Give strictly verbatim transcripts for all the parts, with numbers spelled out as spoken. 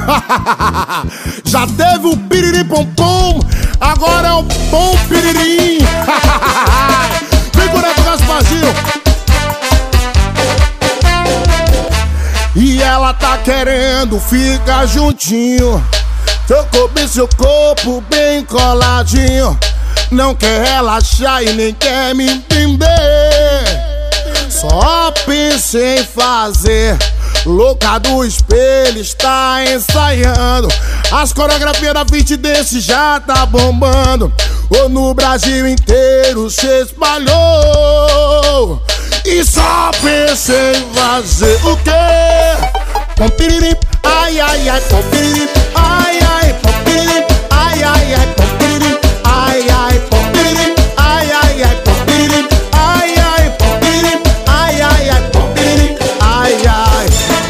Já teve o piriri pom pom, agora é o pom piririm. Vem por aí, Gasparzinho. E ela tá querendo ficar juntinho, seu corpo e seu corpo bem coladinho. Não quer relaxar e nem quer me entender. Só pensei em fazer. Louca do espelho está ensaiando. As coreografias da Fit Dance já tá bombando. Ou no Brasil inteiro se espalhou. E só pensei em fazer o quê? Pom piririm, ai ai ai, pom piririm, ai ai, pom piririm, ai ai ai, pom piririm, ai ai, pom piririm, ai ai ai, pom piririm, ai ai, pom piririm, ai ai ai, pom piririm, ai ai.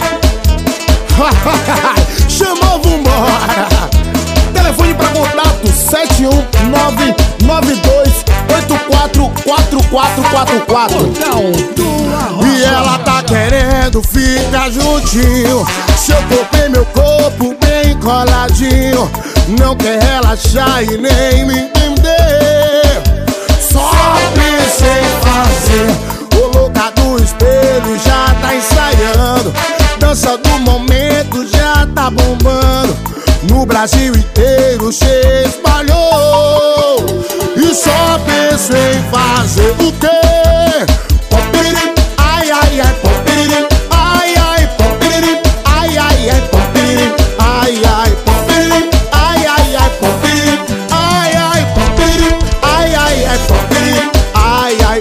Chamou, vambora. Telefone pra contato sete um nove nove dois oito quatro quatro quatro quatro quatro. E ela tá querendo ficar juntinho, seu corpo e meu corpo bem coladinho. Não quer relaxar e nem me entender. Só pensei em fazer. O louca do espelho já tá ensaiando. Dança do momento já tá bombando. No Brasil inteiro se espalhou. E só pensei em fazer o quê? Pom piririm, ai ai ai, pom piririm, ai ai, pom piririm, ai ai ai, pom piririm, ai ai, pom piririm, ai ai ai, pom piririm, ai ai, pom piririm, ai ai ai, pom piririm, ai ai.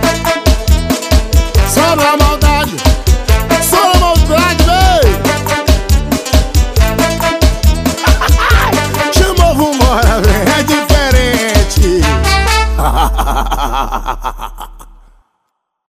Só na maldade, só na maldade, véi. Chamou, vambora, véi, é diferente.